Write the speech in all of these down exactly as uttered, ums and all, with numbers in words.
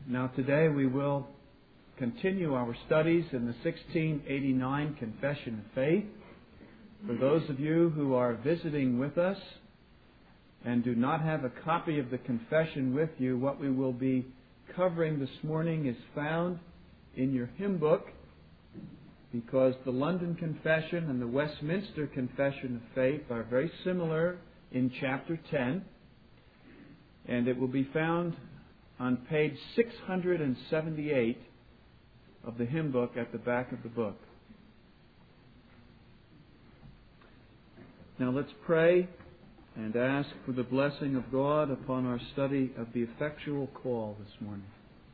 Now today we will continue our studies in the sixteen eighty-nine Confession of Faith. For those of you who are visiting with us and do not have a copy of the confession with you, what we will be covering this morning is found in your hymn book, because the London Confession and the Westminster Confession of Faith are very similar in chapter ten, and it will be found on page six hundred seventy-eight of the hymn book at the back of the book. Now let's pray and ask for the blessing of God upon our study of the effectual call this morning.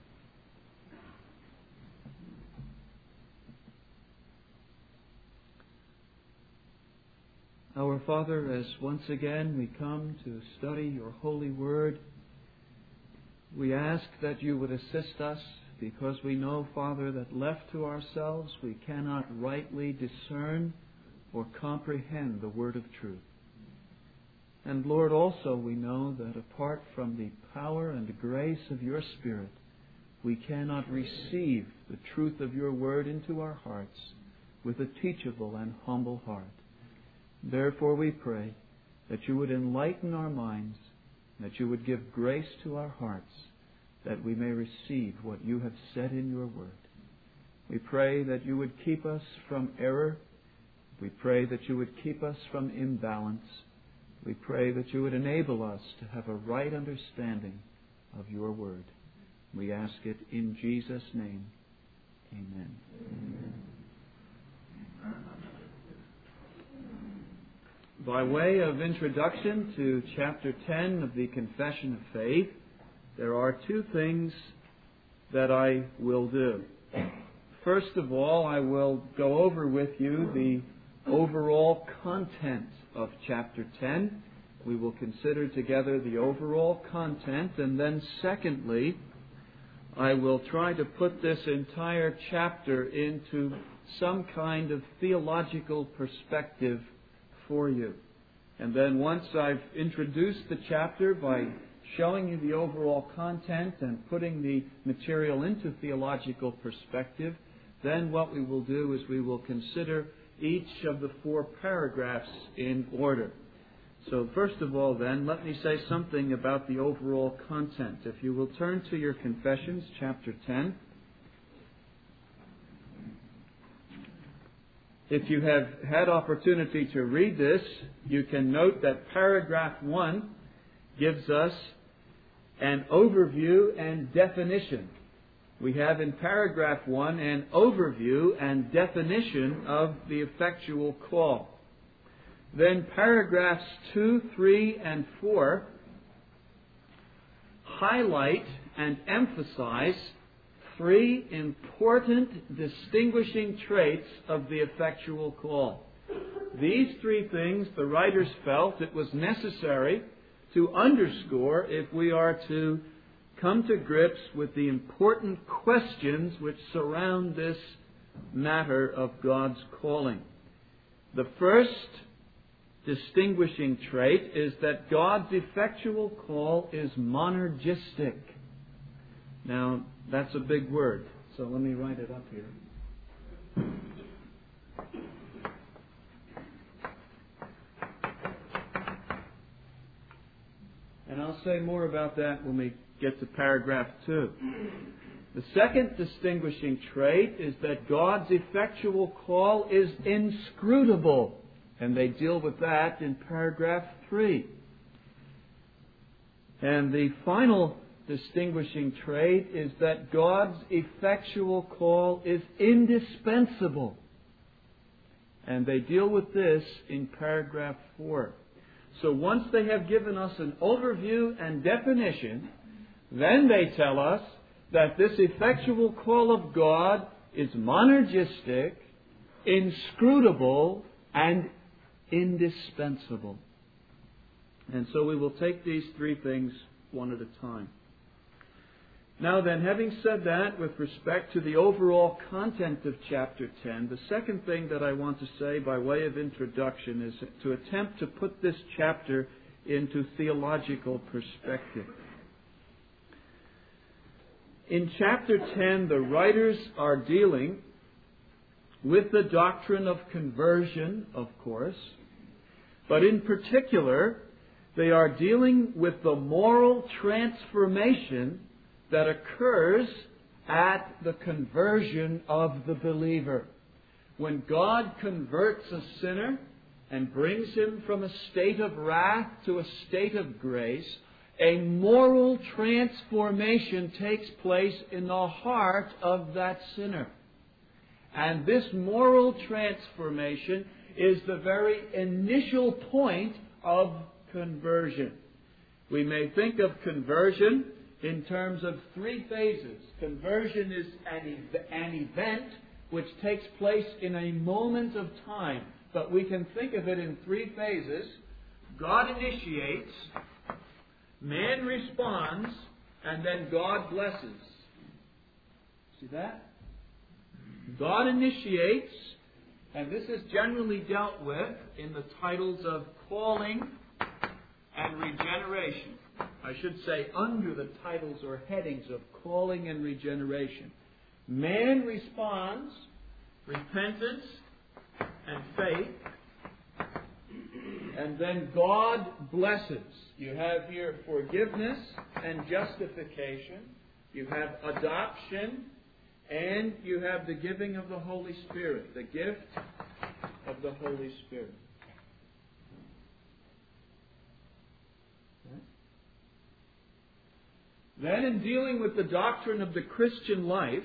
Our Father, as once again we come to study your holy word, we ask that you would assist us, because we know, Father, that left to ourselves we cannot rightly discern or comprehend the word of truth. And Lord, also we know that apart from the power and grace of your Spirit, we cannot receive the truth of your word into our hearts with a teachable and humble heart. Therefore we pray that you would enlighten our minds, that you would give grace to our hearts, that we may receive what you have said in your word. We pray that you would keep us from error. We pray that you would keep us from imbalance. We pray that you would enable us to have a right understanding of your word. We ask it in Jesus' name. Amen. Amen. By way of introduction to chapter ten of the Confession of Faith, there are two things that I will do. First of all, I will go over with you the overall content of chapter ten. We will consider together the overall content, and then secondly, I will try to put this entire chapter into some kind of theological perspective for you. And then once I've introduced the chapter by showing you the overall content and putting the material into theological perspective, then what we will do is we will consider each of the four paragraphs in order. So first of all then, let me say something about the overall content. If you will turn to your Confessions, chapter ten. If you have had opportunity to read this, you can note that paragraph one gives us an overview and definition. We have in paragraph one an overview and definition of the effectual call. Then paragraphs two, three, and four highlight and emphasize three important distinguishing traits of the effectual call. These three things the writers felt it was necessary to underscore if we are to come to grips with the important questions which surround this matter of God's calling. The first distinguishing trait is that God's effectual call is monergistic. Now, that's a big word, so let me write it up here. And I'll say more about that when we get to paragraph two. The second distinguishing trait is that God's effectual call is inscrutable, and they deal with that in paragraph three. And the final distinguishing trait is that God's effectual call is indispensable, and they deal with this in paragraph four. So once they have given us an overview and definition, then they tell us that this effectual call of God is monergistic, inscrutable, and indispensable. And so we will take these three things one at a time. Now then, having said that with respect to the overall content of chapter ten, the second thing that I want to say by way of introduction is to attempt to put this chapter into theological perspective. In chapter ten, the writers are dealing with the doctrine of conversion, of course, but in particular, they are dealing with the moral transformation that occurs at the conversion of the believer. When God converts a sinner and brings him from a state of wrath to a state of grace, a moral transformation takes place in the heart of that sinner. And this moral transformation is the very initial point of conversion. We may think of conversion in terms of three phases. Conversion is an, ev- an event which takes place in a moment of time. But we can think of it in three phases. God initiates, man responds, and then God blesses. See that? God initiates, and this is generally dealt with in the titles of calling and regeneration. I should say under the titles or headings of calling and regeneration. Man responds, repentance and faith, and then God blesses. You have here forgiveness and justification. You have adoption, and you have the giving of the Holy Spirit, the gift of the Holy Spirit. Then in dealing with the doctrine of the Christian life,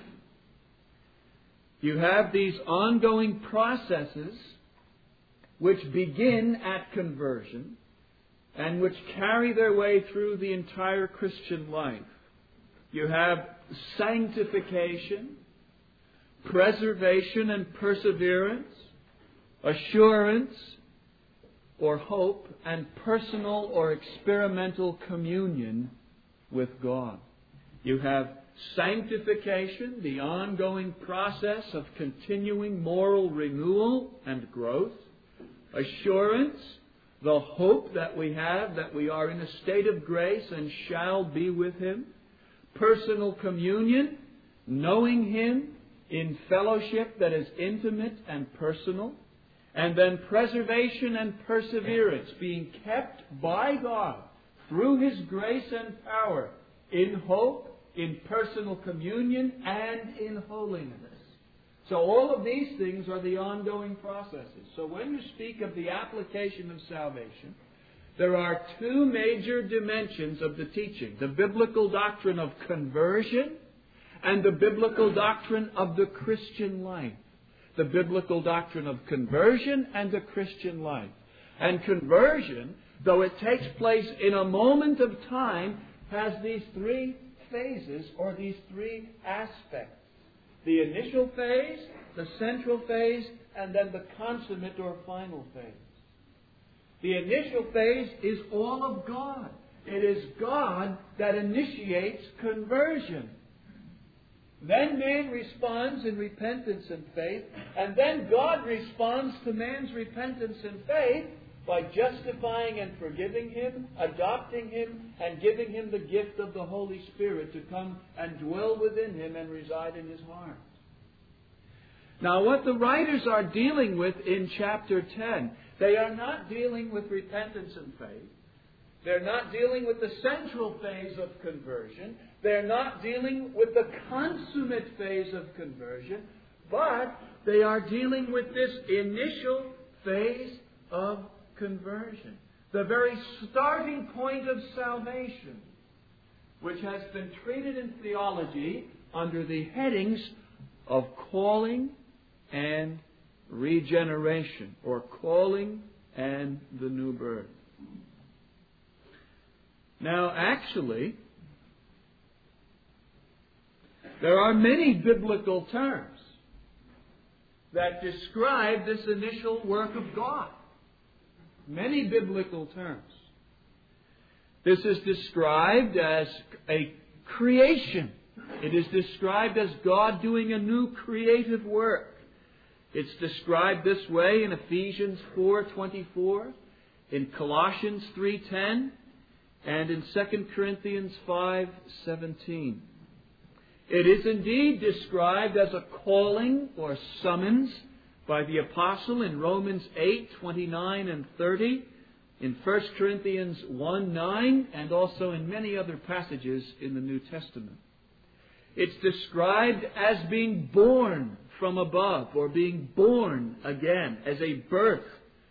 you have these ongoing processes which begin at conversion and which carry their way through the entire Christian life. You have sanctification, preservation and perseverance, assurance or hope, and personal or experimental communion with God. You have sanctification, the ongoing process of continuing moral renewal and growth. Assurance, the hope that we have that we are in a state of grace and shall be with Him. Personal communion, knowing Him in fellowship that is intimate and personal. And then preservation and perseverance, being kept by God through His grace and power in hope, in personal communion, and in holiness. So all of these things are the ongoing processes. So when you speak of the application of salvation, there are two major dimensions of the teaching. The biblical doctrine of conversion and the biblical doctrine of the Christian life. The biblical doctrine of conversion and the Christian life. And conversion, though it takes place in a moment of time, has these three phases or these three aspects. The initial phase, the central phase, and then the consummate or final phase. The initial phase is all of God. It is God that initiates conversion. Then man responds in repentance and faith, and then God responds to man's repentance and faith by justifying and forgiving him, adopting him, and giving him the gift of the Holy Spirit to come and dwell within him and reside in his heart. Now, what the writers are dealing with in chapter ten, they are not dealing with repentance and faith. They're not dealing with the central phase of conversion. They're not dealing with the consummate phase of conversion. But they are dealing with this initial phase of conversion. The very starting point of salvation, which has been treated in theology under the headings of calling and regeneration, or calling and the new birth. Now, actually, there are many biblical terms that describe this initial work of God. Many biblical terms. This is described as a creation. It is described as God doing a new creative work. It's described this way in Ephesians four twenty-four, in Colossians three ten, and in Second Corinthians five seventeen. It is indeed described as a calling or summons by the apostle in Romans eight, twenty-nine and thirty, in First Corinthians one, nine, and also in many other passages in the New Testament. It's described as being born from above, or being born again, as a birth,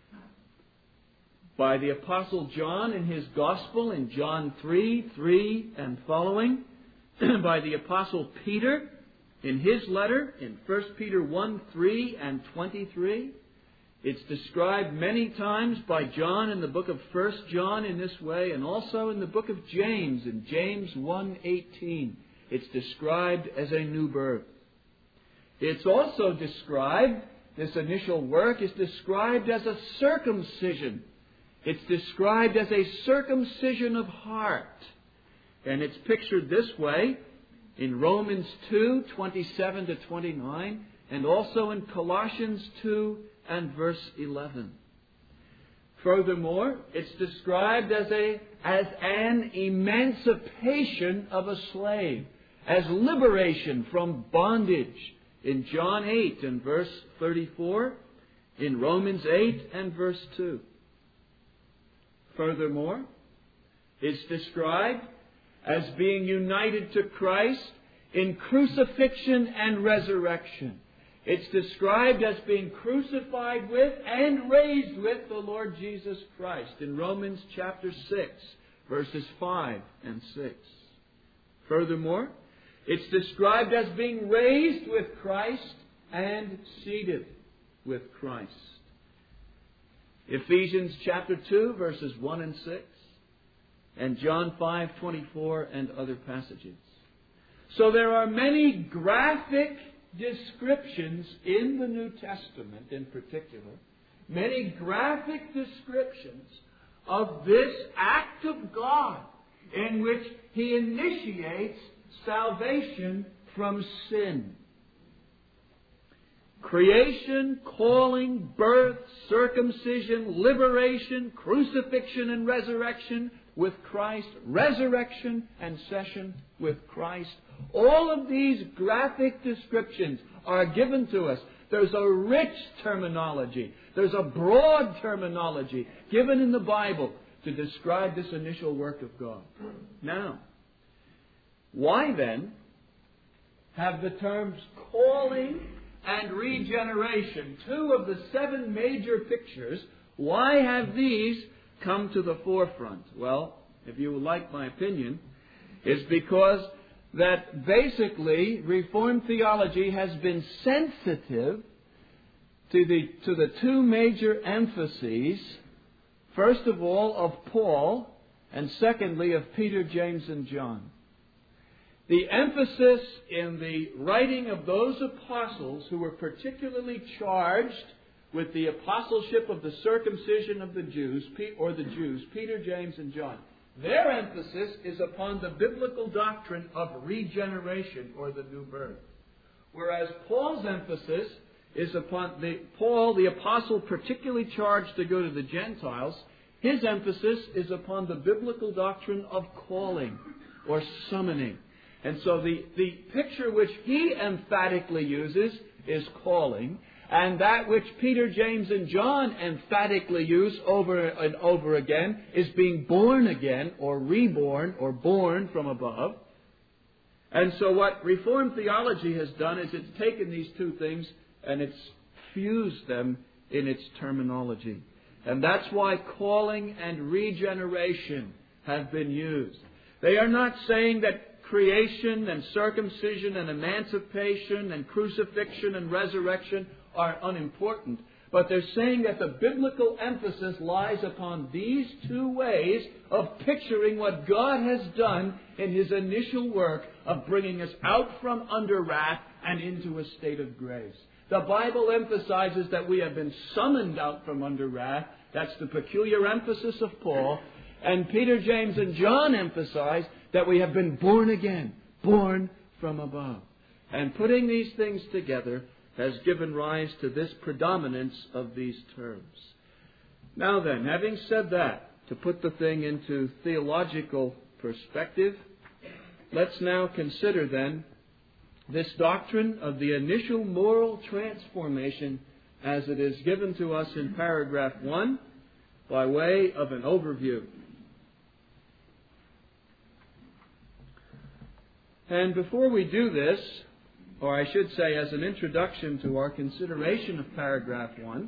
by the Apostle John in his Gospel in John three, three and following, by the Apostle Peter in his letter in First Peter one, three and twenty-three. It's described many times by John in the book of First John in this way, and also in the book of James in James one, eighteen. It's described as a new birth. It's also described, this initial work is described as a circumcision. It's described as a circumcision of heart. And it's pictured this way in Romans two, twenty-seven to twenty-nine, and also in Colossians two and verse eleven. Furthermore, it's described as a as an emancipation of a slave, as liberation from bondage in John eight and verse thirty-four, in Romans eight and verse two. Furthermore, it's described as being united to Christ in crucifixion and resurrection. It's described as being crucified with and raised with the Lord Jesus Christ in Romans chapter six, verses five and six. Furthermore, it's described as being raised with Christ and seated with Christ. Ephesians chapter two, verses one and six, and John five, twenty-four, and other passages. So there are many graphic descriptions in the New Testament in particular, many graphic descriptions of this act of God in which He initiates salvation from sin. Creation, calling, birth, circumcision, liberation, crucifixion and resurrection with Christ, resurrection and session with Christ. All of these graphic descriptions are given to us. There's a rich terminology. There's a broad terminology given in the Bible to describe this initial work of God. Now, why then have the terms calling and regeneration, two of the seven major pictures, why have these come to the forefront? Well, if you would like my opinion, it's because that basically Reformed theology has been sensitive to the, to the two major emphases, first of all of Paul, and secondly of Peter, James, and John. The emphasis in the writing of those apostles who were particularly charged with the apostleship of the circumcision of the Jews, or the Jews, Peter, James, and John. Their emphasis is upon the biblical doctrine of regeneration, or the new birth. Whereas Paul's emphasis is upon the Paul, the apostle particularly charged to go to the Gentiles, his emphasis is upon the biblical doctrine of calling or summoning. And so the, the picture which he emphatically uses is calling, and that which Peter, James, and John emphatically use over and over again is being born again, or reborn, or born from above. And so what Reformed theology has done is it's taken these two things and it's fused them in its terminology. And that's why calling and regeneration have been used. They are not saying that creation and circumcision and emancipation and crucifixion and resurrection are unimportant, but they're saying that the biblical emphasis lies upon these two ways of picturing what God has done in His initial work of bringing us out from under wrath and into a state of grace. The Bible emphasizes that we have been summoned out from under wrath. That's the peculiar emphasis of Paul. And Peter, James, and John emphasize that we have been born again, born from above. And putting these things together has given rise to this predominance of these terms. Now then, having said that, to put the thing into theological perspective, let's now consider then this doctrine of the initial moral transformation as it is given to us in paragraph one by way of an overview. And before we do this, or I should say as an introduction to our consideration of paragraph one,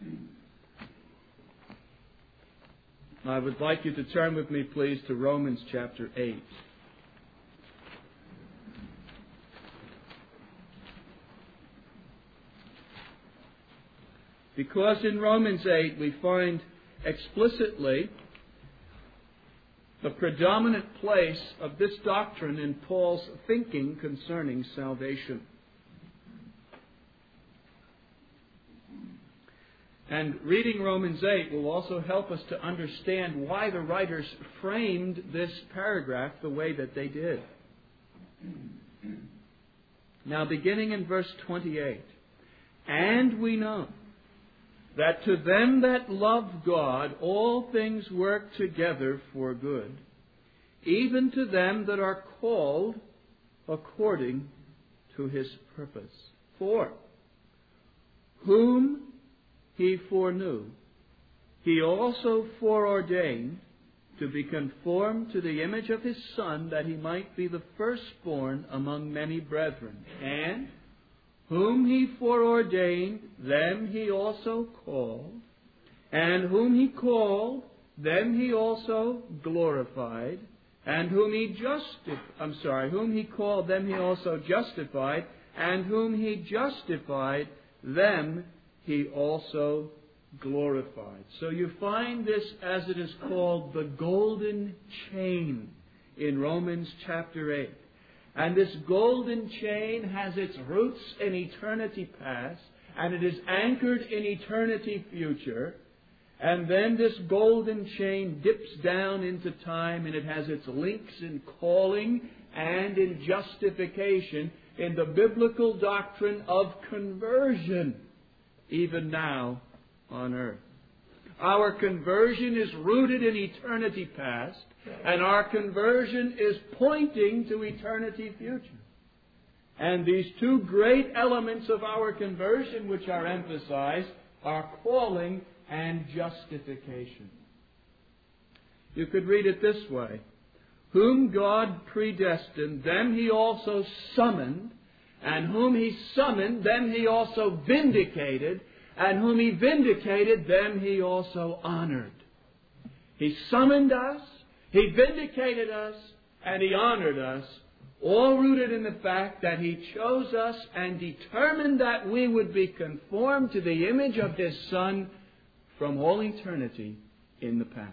I would like you to turn with me, please, to Romans chapter eight. Because in Romans eight we find explicitly the predominant place of this doctrine in Paul's thinking concerning salvation. And reading Romans eight will also help us to understand why the writers framed this paragraph the way that they did. Now, beginning in verse twenty-eight, "And we know that to them that love God all things work together for good, even to them that are called according to His purpose. For whom He foreknew, He also foreordained to be conformed to the image of His Son, that He might be the firstborn among many brethren. And whom He foreordained, them He also called. And whom He called, them He also glorified. And whom He justified, I'm sorry, whom He called, them He also justified. And whom He justified, them He also glorified." So you find this, as it is called, the golden chain in Romans chapter eight. And this golden chain has its roots in eternity past, and it is anchored in eternity future. And then this golden chain dips down into time, and it has its links in calling and in justification in the biblical doctrine of conversion, even now on earth. Our conversion is rooted in eternity past, and our conversion is pointing to eternity future. And these two great elements of our conversion which are emphasized are calling and justification. You could read it this way: "Whom God predestined, them He also summoned. And whom He summoned, them He also vindicated. And whom He vindicated, them He also honored." He summoned us, He vindicated us, and He honored us, all rooted in the fact that He chose us and determined that we would be conformed to the image of His Son from all eternity in the past.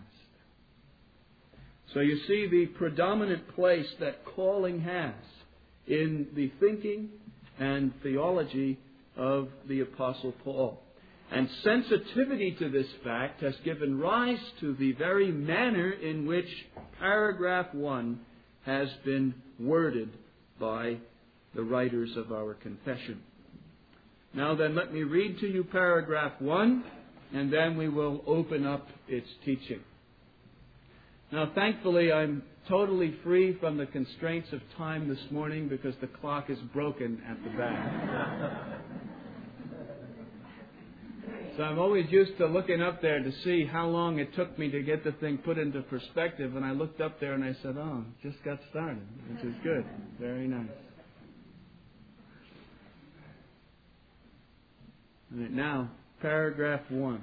So you see the predominant place that calling has in the thinking and theology of the Apostle Paul. And sensitivity to this fact has given rise to the very manner in which paragraph one has been worded by the writers of our confession. Now then, let me read to you paragraph one, and then we will open up its teaching. Now, thankfully, I'm totally free from the constraints of time this morning because the clock is broken at the back. So I'm always used to looking up there to see how long it took me to get the thing put into perspective. And I looked up there and I said, oh, just got started, which is good. Very nice. All right, now, paragraph one.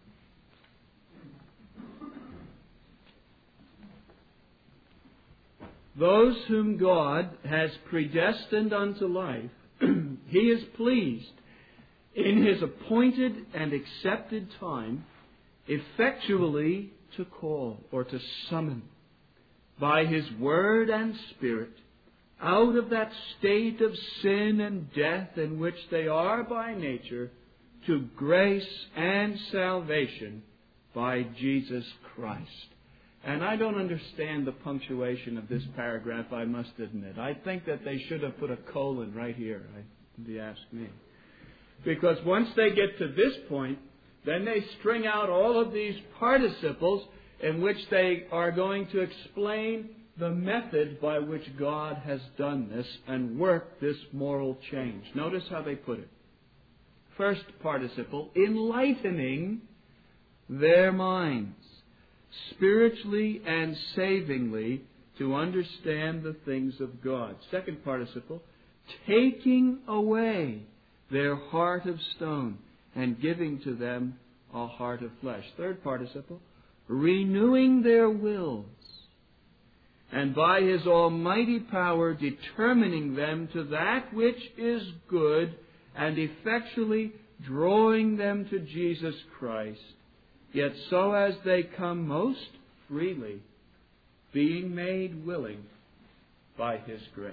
Those whom God has predestined unto life, He is pleased in His appointed and accepted time effectually to call or to summon by His Word and Spirit out of that state of sin and death in which they are by nature to grace and salvation by Jesus Christ. And I don't understand the punctuation of this paragraph, I must admit. I think that they should have put a colon right here, if you ask me. Because once they get to this point, then they string out all of these participles in which they are going to explain the method by which God has done this and worked this moral change. Notice how they put it. First participle, enlightening their minds, spiritually and savingly, to understand the things of God. Second participle, taking away their heart of stone and giving to them a heart of flesh. Third participle, renewing their wills, and by His almighty power determining them to that which is good, and effectually drawing them to Jesus Christ, yet so as they come most freely, being made willing by His grace.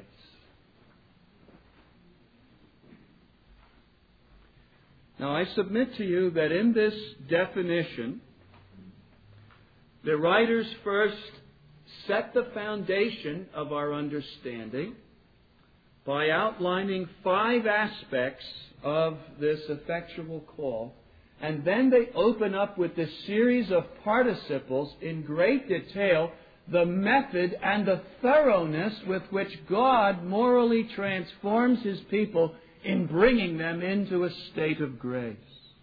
Now, I submit to you that in this definition, the writers first set the foundation of our understanding by outlining five aspects of this effectual call, and then they open up with this series of participles in great detail the method and the thoroughness with which God morally transforms His people in bringing them into a state of grace.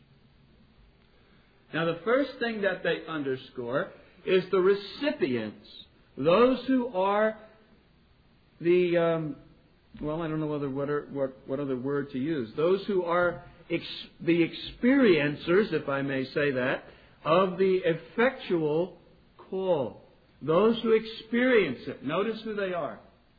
Now, the first thing that they underscore is the recipients, those who are the, um, well, I don't know whether, what, are, what, what other word to use, those who are ex- the experiencers, if I may say that, of the effectual call. Those who experience it. Notice who they are.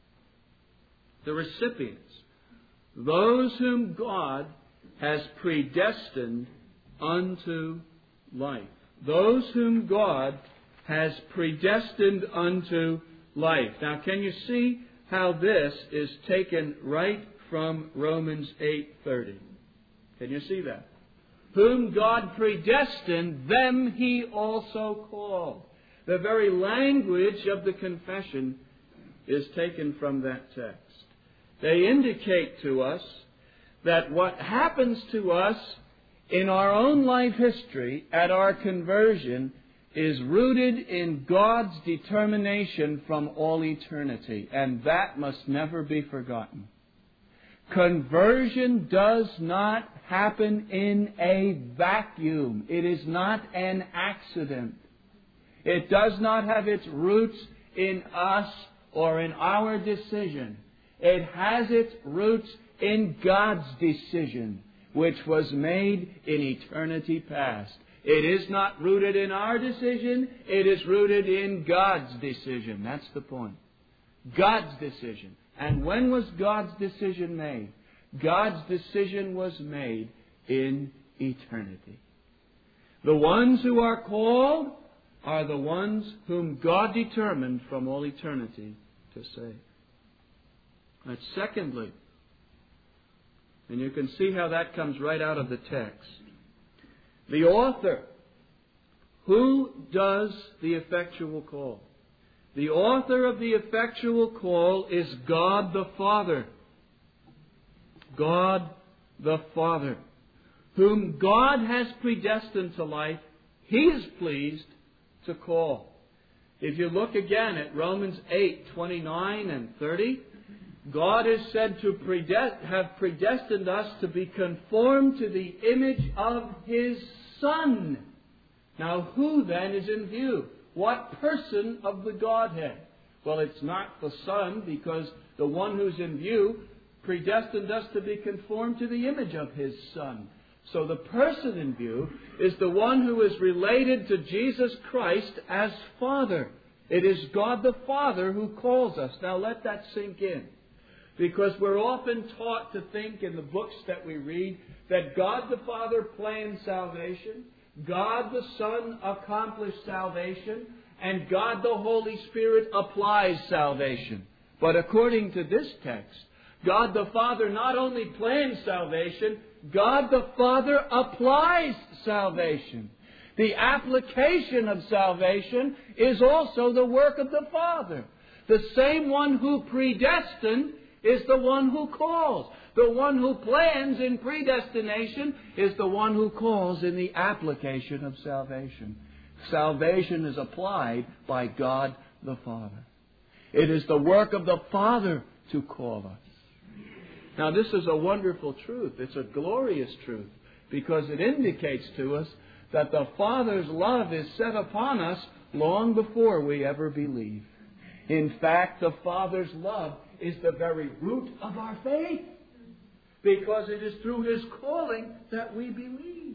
The recipients. Those whom God has predestined unto life. Those whom God has predestined unto life. Now, can you see how this is taken right from Romans eight thirty? Can you see that? Whom God predestined, them He also called. The very language of the confession is taken from that text. They indicate to us that what happens to us in our own life history at our conversion is rooted in God's determination from all eternity, and that must never be forgotten. Conversion does not happen in a vacuum. It is not an accident. It does not have its roots in us or in our decision. It has its roots in God's decision, which was made in eternity past. It is not rooted in our decision. It is rooted in God's decision. That's the point. God's decision. And when was God's decision made? God's decision was made in eternity. The ones who are called are the ones whom God determined from all eternity to save. But secondly, and you can see how that comes right out of the text, the author. Who does the effectual call? The author of the effectual call is God the Father. God the Father, whom God has predestined to life, He is pleased to call. If you look again at Romans eight twenty-nine and thirty, God is said to predest- have predestined us to be conformed to the image of His Son. Now, who then is in view? What person of the Godhead? Well, it's not the Son, because the one who's in view predestined us to be conformed to the image of His Son. So the person in view is the one who is related to Jesus Christ as Father. It is God the Father who calls us. Now let that sink in. Because we're often taught to think in the books that we read that God the Father planned salvation, God the Son accomplished salvation, and God the Holy Spirit applies salvation. But according to this text, God the Father not only plans salvation, God the Father applies salvation. The application of salvation is also the work of the Father. The same one who predestined is the one who calls. The one who plans in predestination is the one who calls in the application of salvation. Salvation is applied by God the Father. It is the work of the Father to call us. Now, this is a wonderful truth. It's a glorious truth, because it indicates to us that the Father's love is set upon us long before we ever believe. In fact, the Father's love is the very root of our faith, because it is through His calling that we believe.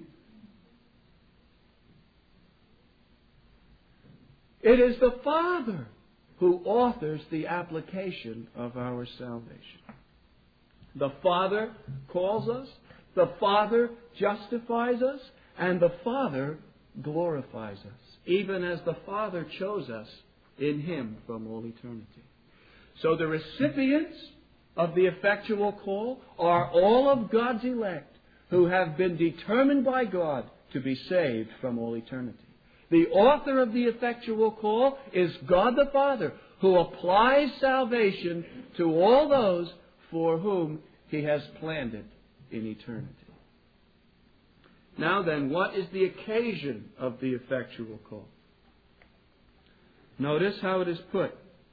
It is the Father who authors the application of our salvation. The Father calls us, the Father justifies us, and the Father glorifies us, even as the Father chose us in Him from all eternity. So the recipients of the effectual call are all of God's elect who have been determined by God to be saved from all eternity. The author of the effectual call is God the Father, who applies salvation to all those for whom He has planned it in eternity. Now then, what is the occasion of the effectual call? Notice how it is put.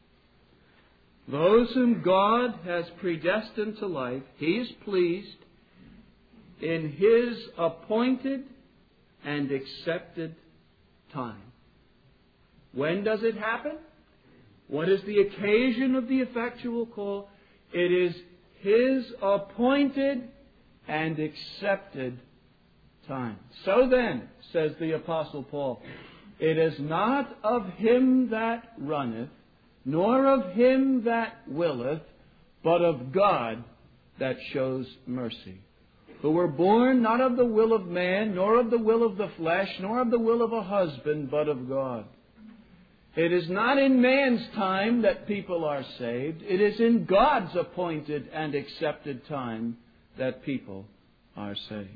Those whom God has predestined to life, He is pleased in His appointed and accepted time. When does it happen? What is the occasion of the effectual call? It is His appointed and accepted time. So then, says the Apostle Paul, it is not of him that runneth, nor of him that willeth, but of God that shows mercy. Who were born not of the will of man, nor of the will of the flesh, nor of the will of a husband, but of God. It is not in man's time that people are saved. It is in God's appointed and accepted time that people are saved.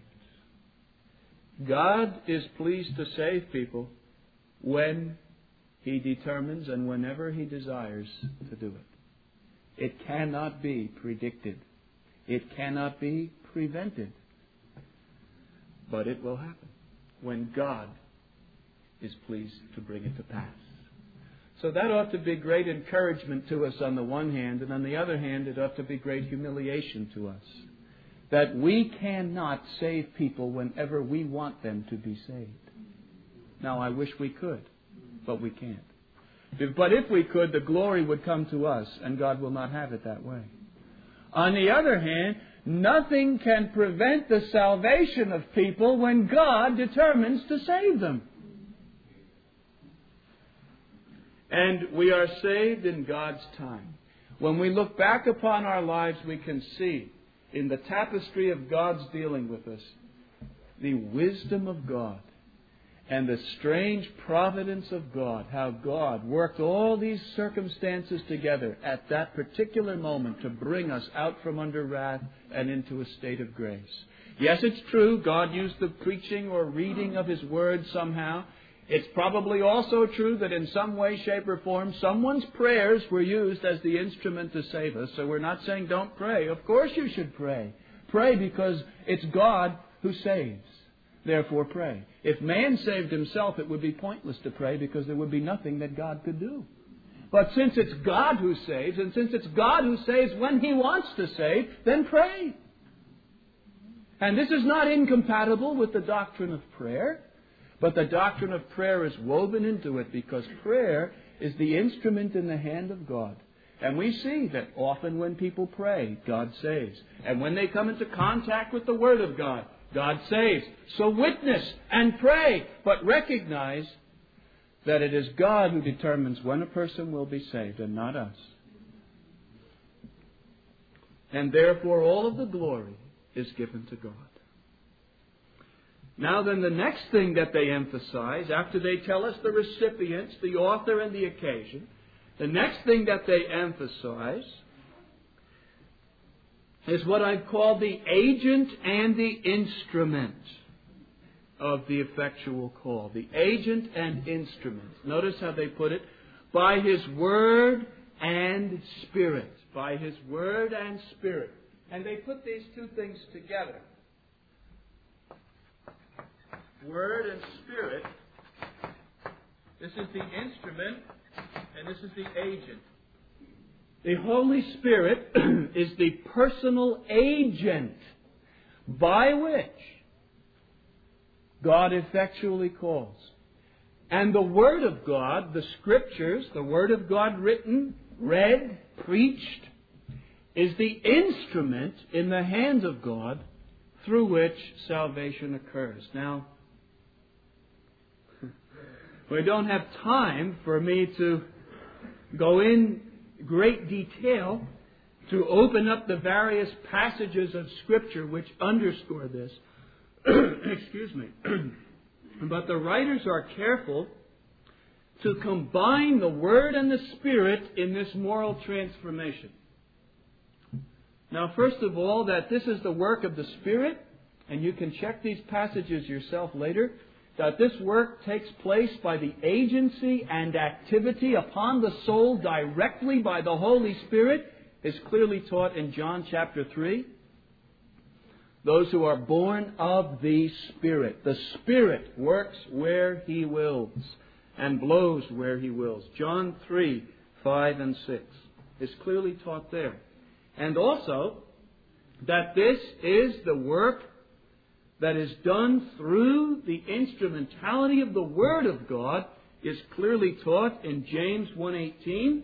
God is pleased to save people when He determines and whenever He desires to do it. It cannot be predicted. It cannot be prevented. But it will happen when God is pleased to bring it to pass. So that ought to be great encouragement to us on the one hand, and on the other hand, it ought to be great humiliation to us. That we cannot save people whenever we want them to be saved. Now, I wish we could, but we can't. But if we could, the glory would come to us, and God will not have it that way. On the other hand, nothing can prevent the salvation of people when God determines to save them. And we are saved in God's time. When we look back upon our lives, we can see in the tapestry of God's dealing with us the wisdom of God and the strange providence of God, how God worked all these circumstances together at that particular moment to bring us out from under wrath and into a state of grace. Yes, it's true, God used the preaching or reading of His Word somehow. It's probably also true that in some way, shape, or form, someone's prayers were used as the instrument to save us. So we're not saying don't pray. Of course you should pray. Pray because it's God who saves. Therefore pray. If man saved himself, it would be pointless to pray because there would be nothing that God could do. But since it's God who saves, and since it's God who saves when He wants to save, then pray. And this is not incompatible with the doctrine of prayer. But the doctrine of prayer is woven into it because prayer is the instrument in the hand of God. And we see that often when people pray, God saves. And when they come into contact with the Word of God, God saves. So witness and pray, but recognize that it is God who determines when a person will be saved and not us. And therefore all of the glory is given to God. Now then, the next thing that they emphasize, after they tell us the recipients, the author, and the occasion, the next thing that they emphasize is what I've called the agent and the instrument of the effectual call. The agent and instrument. Notice how they put it. By His Word and Spirit. By His Word and Spirit. And they put these two things together. Word and Spirit. This is the instrument, and this is the agent. The Holy Spirit is the personal agent by which God effectually calls. And the Word of God, the Scriptures, the Word of God written, read, preached, is the instrument in the hands of God through which salvation occurs. Now, we don't have time for me to go in great detail to open up the various passages of Scripture which underscore this. Excuse me. But the writers are careful to combine the Word and the Spirit in this moral transformation. Now, first of all, that this is the work of the Spirit, and you can check these passages yourself later, that this work takes place by the agency and activity upon the soul directly by the Holy Spirit, is clearly taught in John chapter three. Those who are born of the Spirit. The Spirit works where He wills and blows where He wills. John three, five and six is clearly taught there. And also that this is the work that is done through the instrumentality of the Word of God is clearly taught in James one eighteen.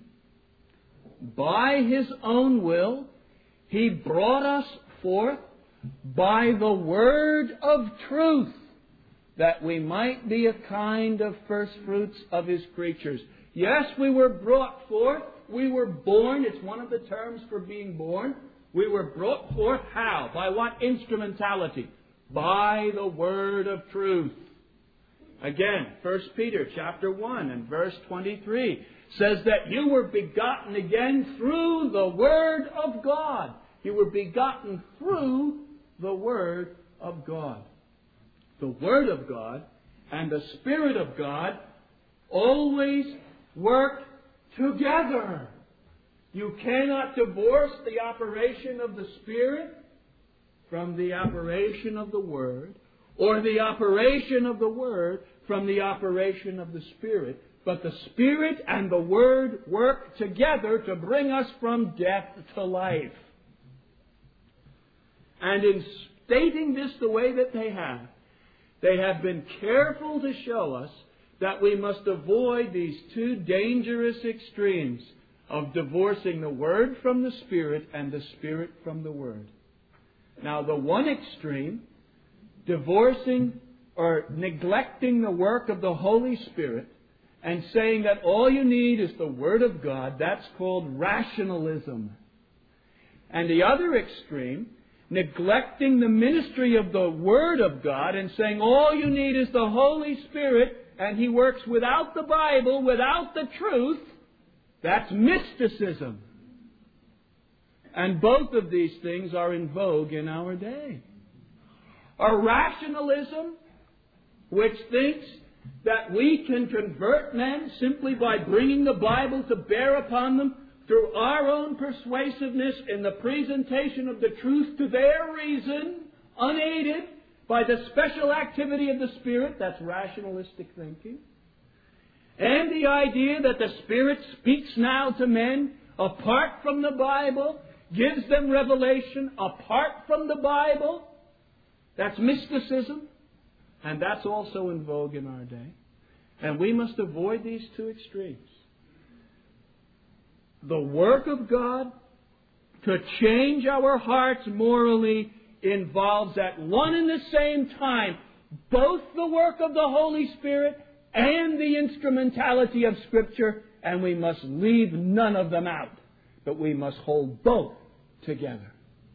By His own will He brought us forth by the word of truth, that we might be a kind of first fruits of His creatures. Yes, we were brought forth. We were born. It's one of the terms for being born. We were brought forth how? By what instrumentality? By the word of truth. Again, First Peter chapter one and verse twenty-three says that you were begotten again through the word of God. You were begotten through the Word of God. The Word of God and the Spirit of God always work together. You cannot divorce the operation of the Spirit from the operation of the Word, or the operation of the Word from the operation of the Spirit. But the Spirit and the Word work together to bring us from death to life. And in stating this the way that they have, they have been careful to show us that we must avoid these two dangerous extremes of divorcing the Word from the Spirit and the Spirit from the Word. Now, the one extreme, divorcing or neglecting the work of the Holy Spirit and saying that all you need is the Word of God, that's called rationalism. And the other extreme, neglecting the ministry of the Word of God and saying all you need is the Holy Spirit and He works without the Bible, without the truth, that's mysticism. And both of these things are in vogue in our day. A rationalism which thinks that we can convert men simply by bringing the Bible to bear upon them through our own persuasiveness in the presentation of the truth to their reason, unaided by the special activity of the Spirit. That's rationalistic thinking. And the idea that the Spirit speaks now to men apart from the Bible, gives them revelation apart from the Bible. That's mysticism. And that's also in vogue in our day. And we must avoid these two extremes. The work of God to change our hearts morally involves at one and the same time both the work of the Holy Spirit and the instrumentality of Scripture, and we must leave none of them out, but we must hold both together.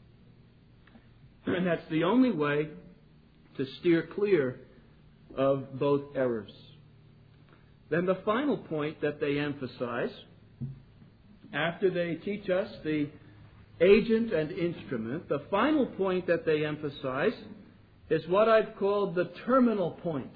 And that's the only way to steer clear of both errors. Then the final point that they emphasize, after they teach us the agent and instrument, the final point that they emphasize is what I've called the terminal points.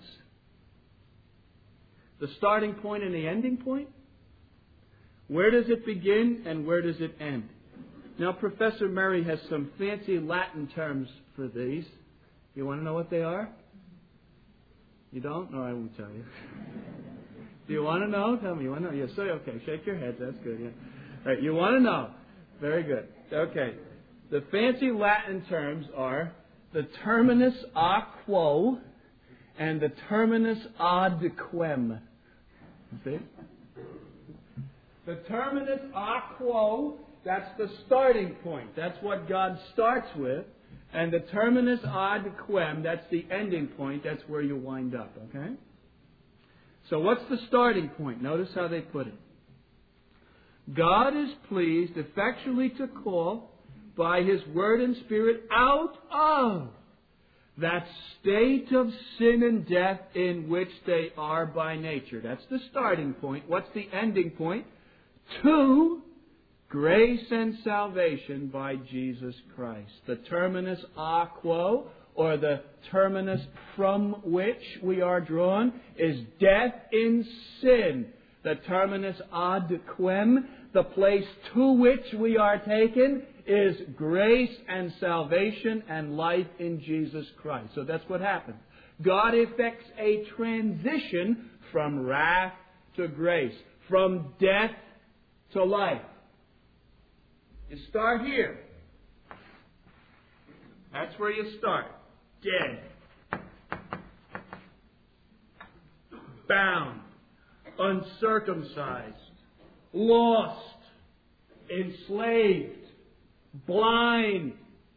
The starting point and the ending point. Where does it begin and where does it end? Now, Professor Murray has some fancy Latin terms for these. You want to know what they are? You don't? No, I won't tell you. Do you want to know? Tell me. You want to know? Yes. So, okay. Shake your head. That's good. Yeah. Right, you want to know. Very good. Okay. The fancy Latin terms are the terminus a quo and the terminus ad quem. See? The terminus a quo, that's the starting point. That's what God starts with. And the terminus ad quem, that's the ending point. That's where you wind up. Okay? So what's the starting point? Notice how they put it. God is pleased effectually to call by His Word and Spirit out of that state of sin and death in which they are by nature. That's the starting point. What's the ending point? To grace and salvation by Jesus Christ. The terminus a quo, or the terminus from which we are drawn, is death in sin. The terminus ad quem, the place to which we are taken, is grace and salvation and life in Jesus Christ. So that's what happens. God effects a transition from wrath to grace, from death to life. You start here. That's where you start. Dead. Bound. Uncircumcised. Lost. Enslaved. Blind.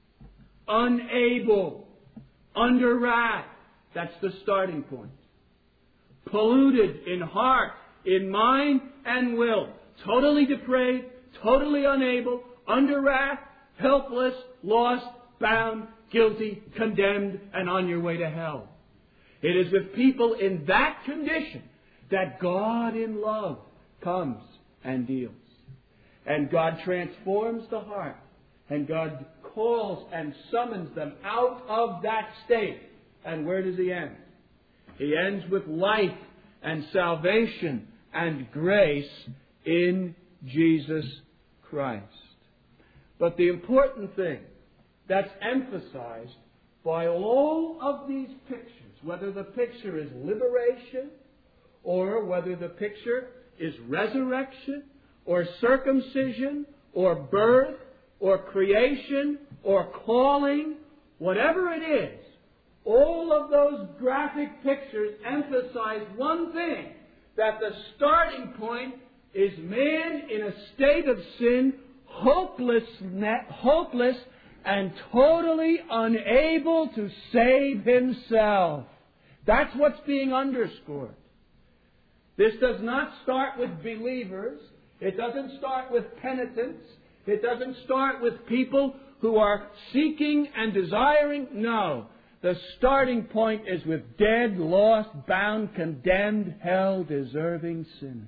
Unable. Under wrath. That's the starting point. Polluted in heart, in mind, and will. Totally depraved. Totally unable. Under wrath, helpless, lost, bound, guilty, condemned, and on your way to hell. It is with people in that condition that God in love comes and deals. And God transforms the heart. And God calls and summons them out of that state. And where does He end? He ends with life and salvation and grace in Jesus Christ. But the important thing that's emphasized by all of these pictures, whether the picture is liberation, or whether the picture is resurrection, or circumcision, or birth, or creation, or calling, whatever it is, all of those graphic pictures emphasize one thing, that the starting point is man in a state of sin, hopeless, hopeless and totally unable to save himself. That's what's being underscored. This does not start with believers. It doesn't start with penitents. It doesn't start with people who are seeking and desiring. No. The starting point is with dead, lost, bound, condemned, hell-deserving sinners.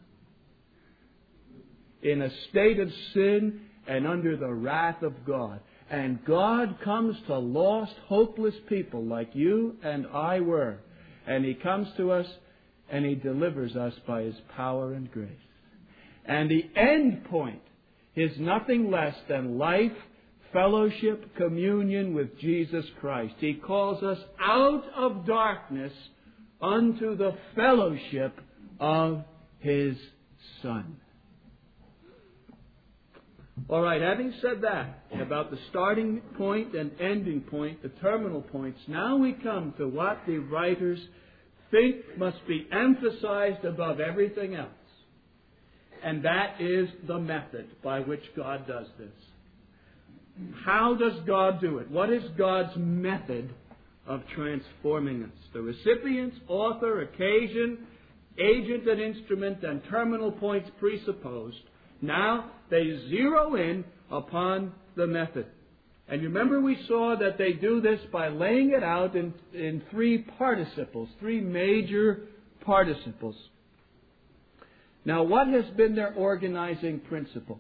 In a state of sin and under the wrath of God. And God comes to lost, hopeless people like you and I were. And He comes to us and He delivers us by His power and grace. And the end point is nothing less than life, fellowship, communion with Jesus Christ. He calls us out of darkness unto the fellowship of His Son. All right, having said that about the starting point and ending point, the terminal points, now we come to what the writers think must be emphasized above everything else. And that is the method by which God does this. How does God do it? What is God's method of transforming us? The recipients, author, occasion, agent and instrument, and terminal points presupposed. Now they zero in upon the method. And remember we saw that they do this by laying it out in, in three participles, three major participles. Now what has been their organizing principle?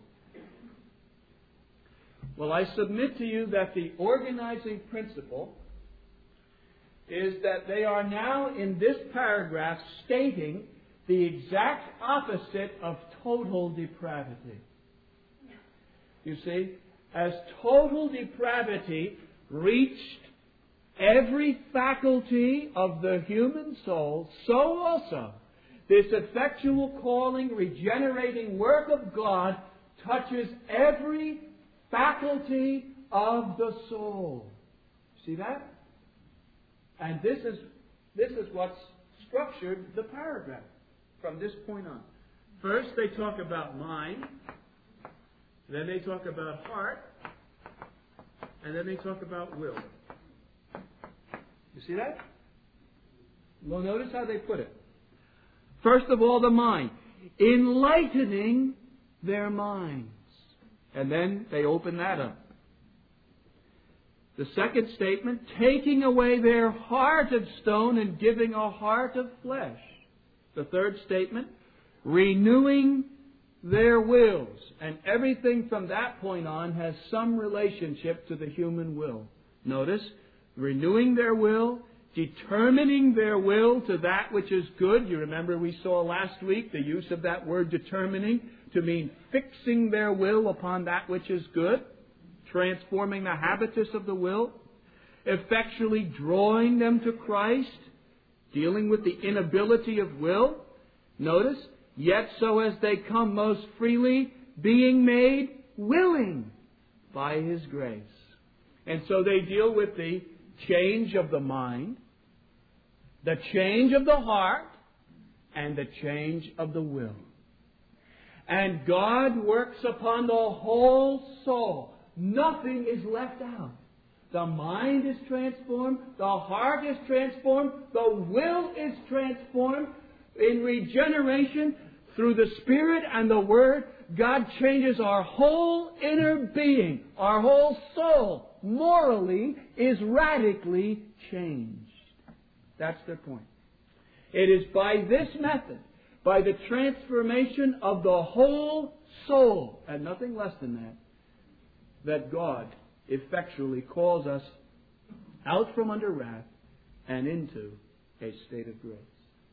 Well, I submit to you that the organizing principle is that they are now in this paragraph stating the exact opposite of total depravity. You see, as total depravity reached every faculty of the human soul, so also this effectual calling, regenerating work of God touches every faculty of the soul. See that? And this is this is what's structured the paragraph from this point on. First they talk about mind, then they talk about heart, and then they talk about will. You see that? Well, notice how they put it. First of all, the mind. Enlightening their minds. And then they open that up. The second statement, taking away their heart of stone and giving a heart of flesh. The third statement, renewing their wills. And everything from that point on has some relationship to the human will. Notice, renewing their will, determining their will to that which is good. You remember we saw last week the use of that word determining to mean fixing their will upon that which is good, transforming the habitus of the will, effectually drawing them to Christ, dealing with the inability of will. Notice, yet so as they come most freely, being made willing by His grace. And so they deal with the change of the mind, the change of the heart, and the change of the will. And God works upon the whole soul. Nothing is left out. The mind is transformed, the heart is transformed, the will is transformed. In regeneration, through the Spirit and the Word, God changes our whole inner being. Our whole soul, morally, is radically changed. That's their point. It is by this method, by the transformation of the whole soul, and nothing less than that, that God effectually calls us out from under wrath and into a state of grace.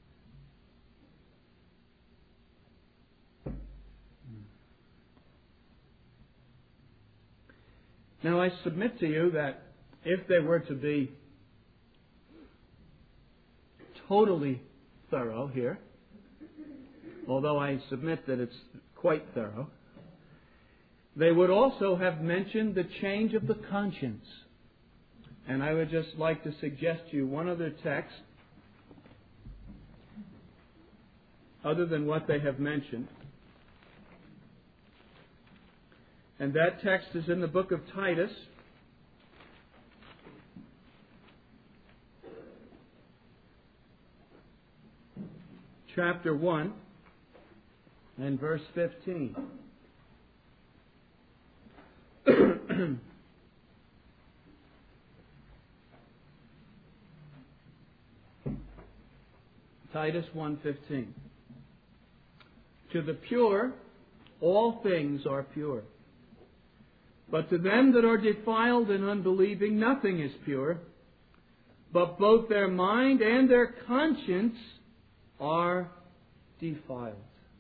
Now I submit to you that if there were to be totally thorough here, although I submit that it's quite thorough, they would also have mentioned the change of the conscience. And I would just like to suggest to you one other text, other than what they have mentioned. And that text is in the book of Titus. Chapter one and verse fifteen. Titus one fifteen. To the pure, all things are pure. But to them that are defiled and unbelieving, nothing is pure. But both their mind and their conscience are defiled.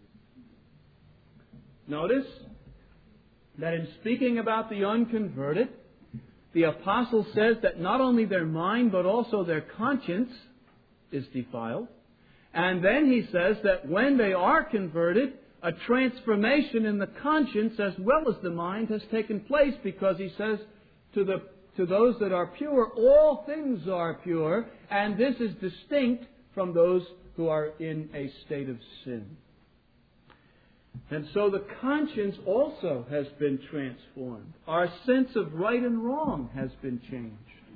Notice that in speaking about the unconverted, the apostle says that not only their mind, but also their conscience is defiled. And then he says that when they are converted, a transformation in the conscience as well as the mind has taken place, because he says to the to those that are pure, all things are pure, and this is distinct from those who are in a state of sin. And so the conscience also has been transformed. Our sense of right and wrong has been changed.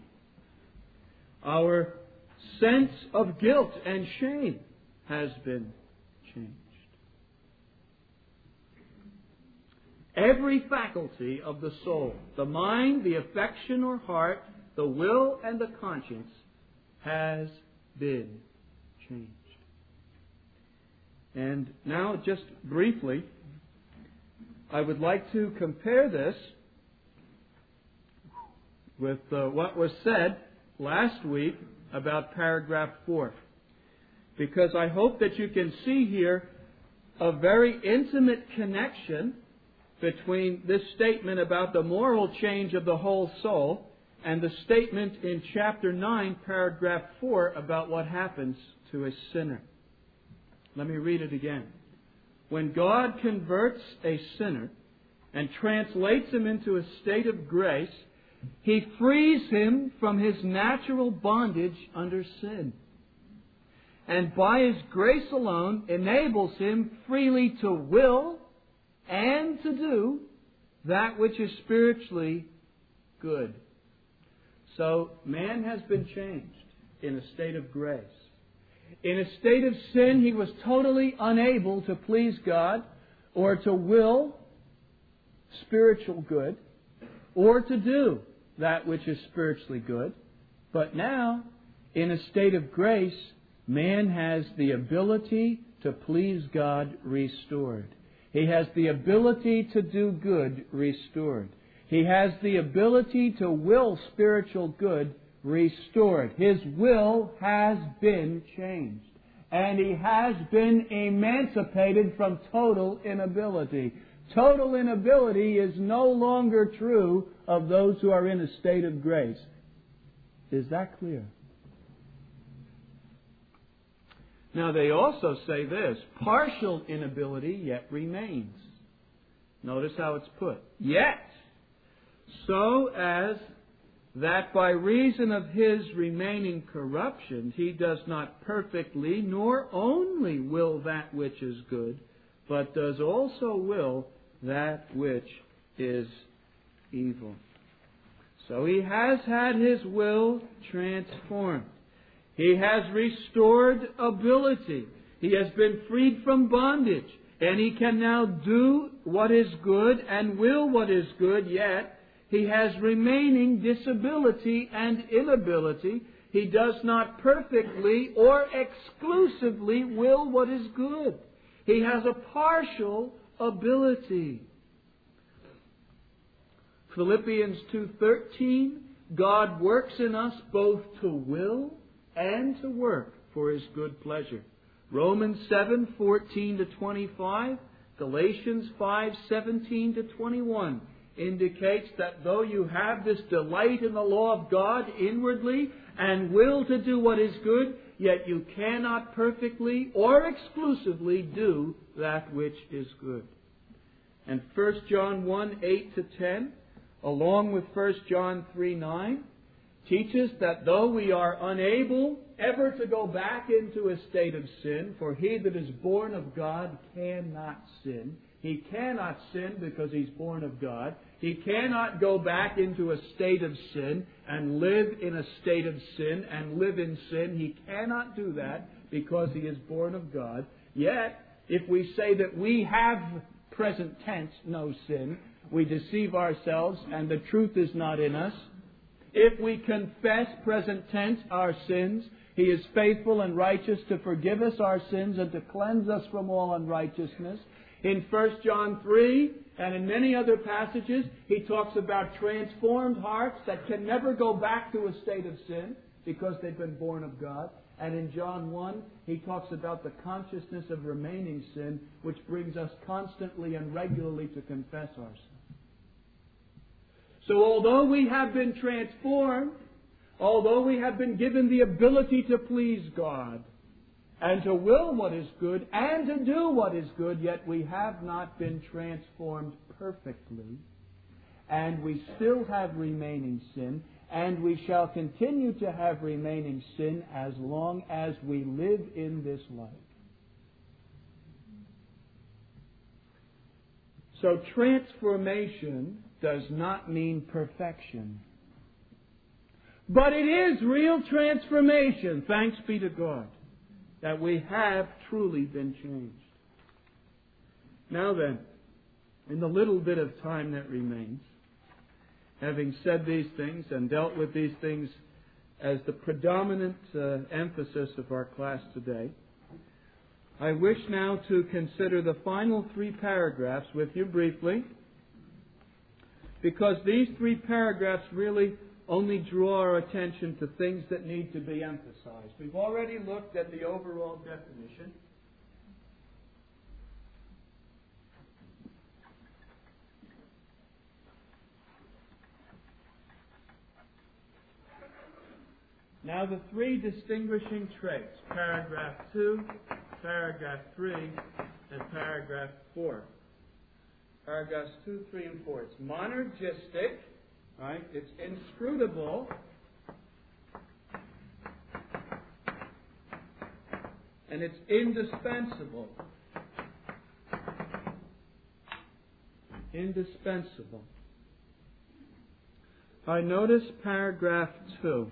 Our sense of guilt and shame has been changed. Every faculty of the soul, the mind, the affection or heart, the will and the conscience, has been changed. And now, just briefly, I would like to compare this with uh, what was said last week about paragraph four. Because I hope that you can see here a very intimate connection between this statement about the moral change of the whole soul and the statement in chapter nine, paragraph four, about what happens to a sinner. Let me read it again. When God converts a sinner, and translates him into a state of grace, He frees him from his natural bondage under sin. And by His grace alone enables him freely to will and to do that which is spiritually good. So man has been changed in a state of grace. In a state of sin, he was totally unable to please God or to will spiritual good or to do that which is spiritually good. But now, in a state of grace, man has the ability to please God restored. He has the ability to do good restored. He has the ability to will spiritual good restored. His will has been changed. And he has been emancipated from total inability. Total inability is no longer true of those who are in a state of grace. Is that clear? Now they also say this, partial inability yet remains. Notice how it's put. Yet, so as that by reason of his remaining corruption he does not perfectly nor only will that which is good, but does also will that which is evil. So he has had his will transformed. He has restored ability. He has been freed from bondage. And he can now do what is good and will what is good, yet he has remaining disability and inability. He does not perfectly or exclusively will what is good. He has a partial ability. Philippians two thirteen, God works in us both to will and to work for His good pleasure. Romans seven fourteen to twenty-five, Galatians five seventeen to twenty-one indicates that though you have this delight in the law of God inwardly and will to do what is good, yet you cannot perfectly or exclusively do that which is good. And First John one eight to ten, along with First John three nine, teaches that though we are unable ever to go back into a state of sin, for he that is born of God cannot sin. He cannot sin because he's born of God. He cannot go back into a state of sin and live in a state of sin and live in sin. He cannot do that because he is born of God. Yet, if we say that we have present tense no sin, we deceive ourselves and the truth is not in us. If we confess present tense our sins, He is faithful and righteous to forgive us our sins and to cleanse us from all unrighteousness. In First John three and in many other passages, he talks about transformed hearts that can never go back to a state of sin because they've been born of God. And in John one, he talks about the consciousness of remaining sin, which brings us constantly and regularly to confess our sins. So although we have been transformed, although we have been given the ability to please God and to will what is good and to do what is good, yet we have not been transformed perfectly, and we still have remaining sin, and we shall continue to have remaining sin as long as we live in this life. So transformation does not mean perfection. But it is real transformation, thanks be to God, that we have truly been changed. Now then, in the little bit of time that remains, having said these things and dealt with these things as the predominant uh, emphasis of our class today, I wish now to consider the final three paragraphs with you briefly, because these three paragraphs really only draw our attention to things that need to be emphasized. We've already looked at the overall definition. Now the three distinguishing traits, paragraph two, paragraph three, and paragraph four. paragraphs two, three, and four. It's monergistic, right? It's inscrutable. And it's indispensable. Indispensable. I notice paragraph two.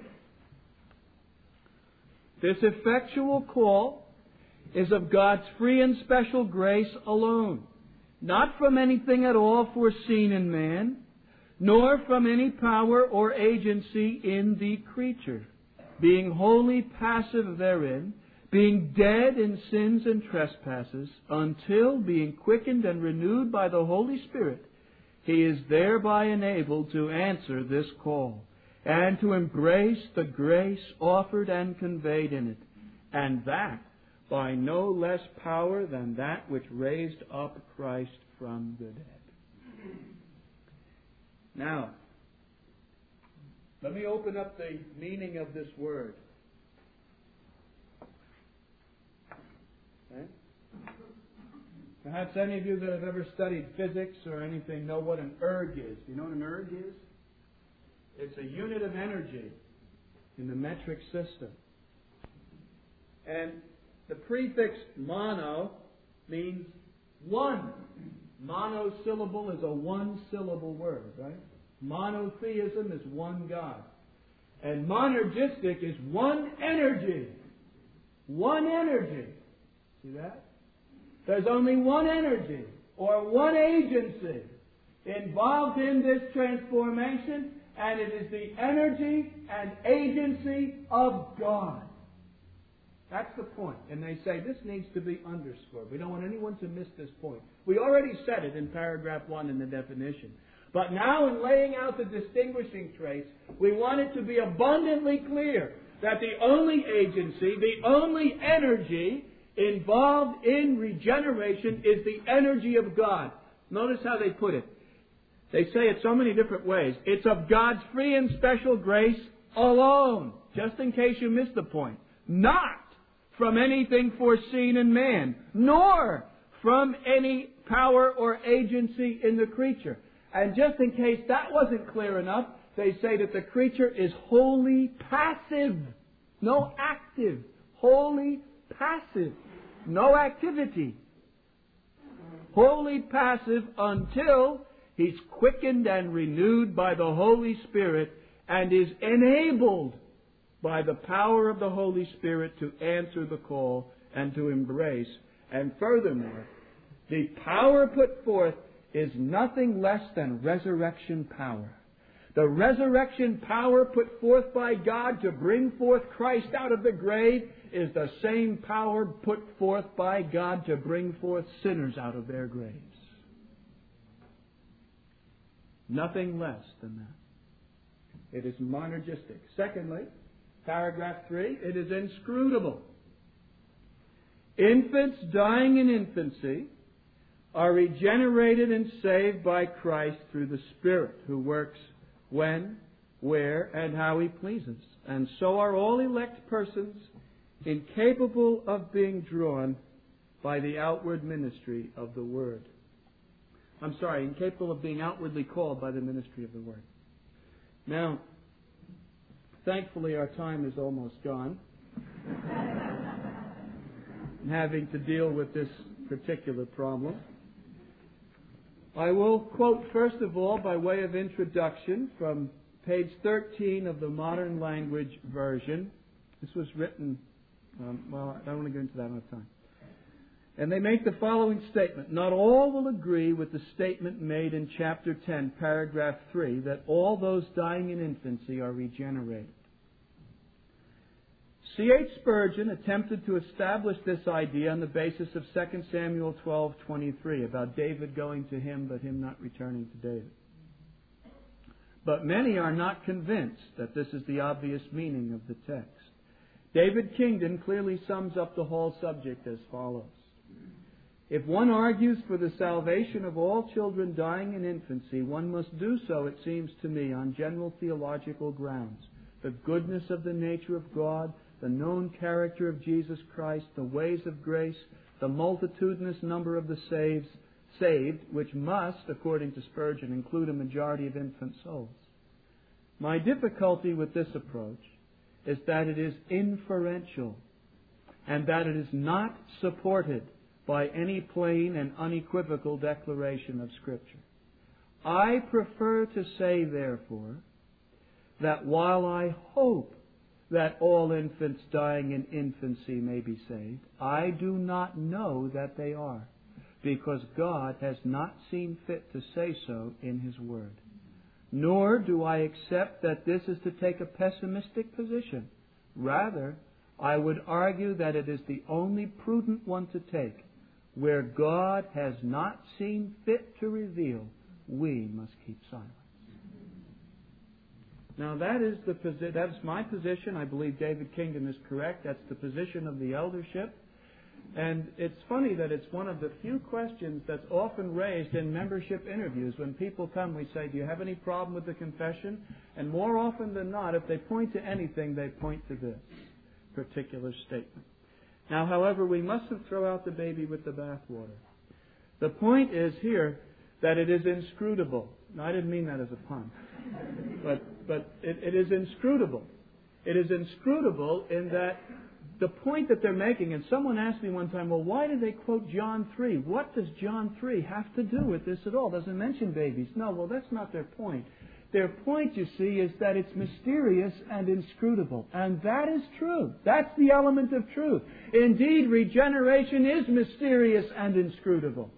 This effectual call is of God's free and special grace alone, not from anything at all foreseen in man, nor from any power or agency in the creature, being wholly passive therein, being dead in sins and trespasses, until, being quickened and renewed by the Holy Spirit, he is thereby enabled to answer this call, and to embrace the grace offered and conveyed in it, and that by no less power than that which raised up Christ from the dead. Now, let me open up the meaning of this word. Okay? Perhaps any of you that have ever studied physics or anything know what an erg is. Do you know what an erg is? It's a unit of energy in the metric system. And the prefix mono means one. Monosyllable is a one-syllable word, right? Monotheism is one God. And monergistic is one energy. One energy. See that? There's only one energy or one agency involved in this transformation, and it is the energy and agency of God. That's the point. And they say this needs to be underscored. We don't want anyone to miss this point. We already said it in paragraph one in the definition. But now in laying out the distinguishing traits, we want it to be abundantly clear that the only agency, the only energy involved in regeneration is the energy of God. Notice how they put it. They say it so many different ways. It's of God's free and special grace alone. Just in case you missed the point. Not from anything foreseen in man, nor from any power or agency in the creature. And just in case that wasn't clear enough, they say that the creature is wholly passive. No active. Wholly passive. No activity. Wholly passive until he's quickened and renewed by the Holy Spirit and is enabled by the power of the Holy Spirit to answer the call and to embrace. And furthermore, the power put forth is nothing less than resurrection power. The resurrection power put forth by God to bring forth Christ out of the grave is the same power put forth by God to bring forth sinners out of their graves. Nothing less than that. It is monergistic. Secondly, paragraph three, it is inscrutable. Infants dying in infancy are regenerated and saved by Christ through the Spirit, who works when, where, and how He pleases. And so are all elect persons incapable of being drawn by the outward ministry of the Word. I'm sorry, incapable of being outwardly called by the ministry of the Word. Now, thankfully our time is almost gone. I'm having to deal with this particular problem. I will quote first of all, by way of introduction, from page thirteen of the Modern Language Version. This was written, um, well, I don't want to go into that, I don't have time. And they make the following statement. Not all will agree with the statement made in chapter ten, paragraph three, that all those dying in infancy are regenerated. C H Spurgeon attempted to establish this idea on the basis of Second Samuel twelve twenty-three, about David going to him, but him not returning to David. But many are not convinced that this is the obvious meaning of the text. David Kingdon clearly sums up the whole subject as follows. If one argues for the salvation of all children dying in infancy, one must do so, it seems to me, on general theological grounds. The goodness of the nature of God, the known character of Jesus Christ, the ways of grace, the multitudinous number of the saved, saved, which must, according to Spurgeon, include a majority of infant souls. My difficulty with this approach is that it is inferential and that it is not supported by any plain and unequivocal declaration of Scripture. I prefer to say, therefore, that while I hope that all infants dying in infancy may be saved, I do not know that they are, because God has not seen fit to say so in His Word. Nor do I accept that this is to take a pessimistic position. Rather, I would argue that it is the only prudent one to take. Where God has not seen fit to reveal, we must keep silence. Now that is the posi- that's my position. I believe David Kingdon is correct. That's the position of the eldership. And it's funny that it's one of the few questions that's often raised in membership interviews. When people come, we say, do you have any problem with the confession? And more often than not, if they point to anything, they point to this particular statement. Now, however, we mustn't throw out the baby with the bathwater. The point is here that it is inscrutable. Now, I didn't mean that as a pun. But, but it, it is inscrutable. It is inscrutable in that the point that they're making, and someone asked me one time, well, why did they quote John three? What does John three have to do with this at all? Doesn't mention babies. No, well, that's not their point. Their point, you see, is that it's mysterious and inscrutable. And that is true. That's the element of truth. Indeed, regeneration is mysterious and inscrutable.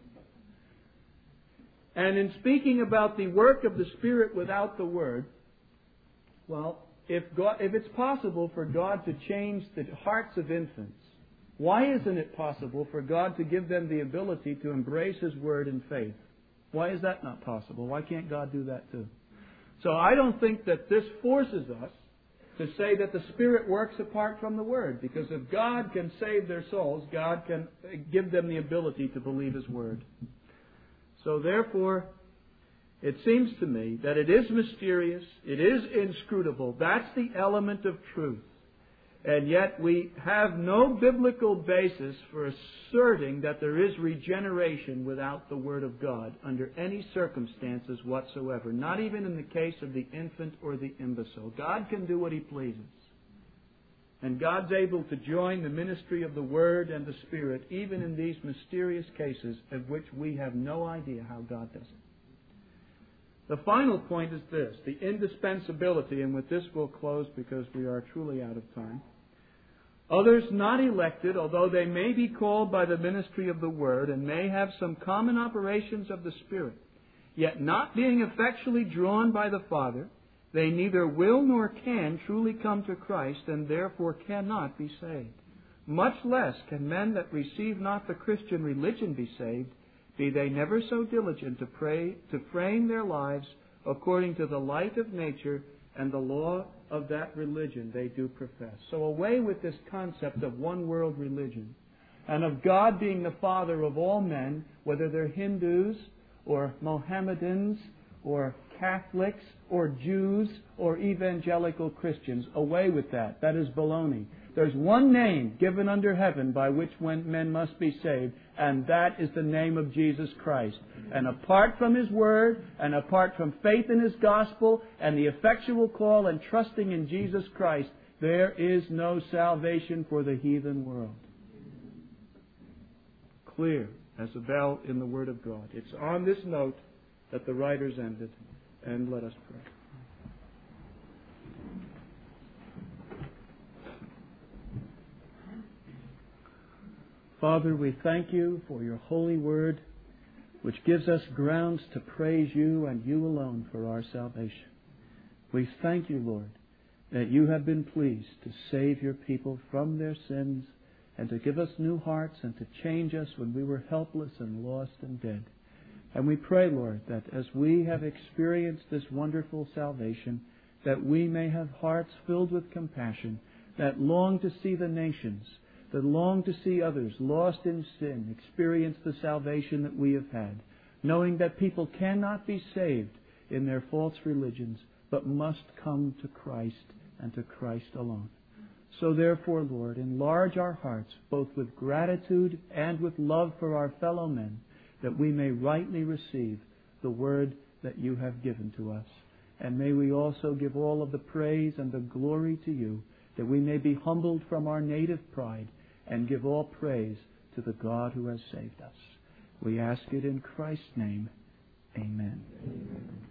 And in speaking about the work of the Spirit without the Word, well, if God, if it's possible for God to change the hearts of infants, why isn't it possible for God to give them the ability to embrace His Word in faith? Why is that not possible? Why can't God do that too? So I don't think that this forces us to say that the Spirit works apart from the Word, because if God can save their souls, God can give them the ability to believe His Word. So therefore, it seems to me that it is mysterious, it is inscrutable. That's the element of truth. And yet we have no biblical basis for asserting that there is regeneration without the Word of God under any circumstances whatsoever. Not even in the case of the infant or the imbecile. God can do what He pleases. And God's able to join the ministry of the Word and the Spirit even in these mysterious cases of which we have no idea how God does it. The final point is this, the indispensability, and with this we'll close because we are truly out of time. Others not elected, although they may be called by the ministry of the Word and may have some common operations of the Spirit, yet not being effectually drawn by the Father, they neither will nor can truly come to Christ and therefore cannot be saved. Much less can men that receive not the Christian religion be saved, be they never so diligent to pray, to frame their lives according to the light of nature and the law of that religion they do profess. So away with this concept of one world religion and of God being the Father of all men, whether they're Hindus or Mohammedans or Catholics or Jews or evangelical Christians. Away with that. That is baloney. There's one name given under heaven by which men must be saved, and that is the name of Jesus Christ. And apart from His Word, and apart from faith in His gospel, and the effectual call and trusting in Jesus Christ, there is no salvation for the heathen world. Clear as a bell in the Word of God. It's on this note that the writers ended. And let us pray. Father, we thank You for Your holy word, which gives us grounds to praise You and You alone for our salvation. We thank You, Lord, that You have been pleased to save Your people from their sins and to give us new hearts and to change us when we were helpless and lost and dead. And we pray, Lord, that as we have experienced this wonderful salvation, that we may have hearts filled with compassion, that long to see the nations, that long to see others lost in sin experience the salvation that we have had, knowing that people cannot be saved in their false religions, but must come to Christ and to Christ alone. So therefore, Lord, enlarge our hearts, both with gratitude and with love for our fellow men, that we may rightly receive the word that you have given to us. And may we also give all of the praise and the glory to you, that we may be humbled from our native pride and give all praise to the God who has saved us. We ask it in Christ's name. Amen. Amen.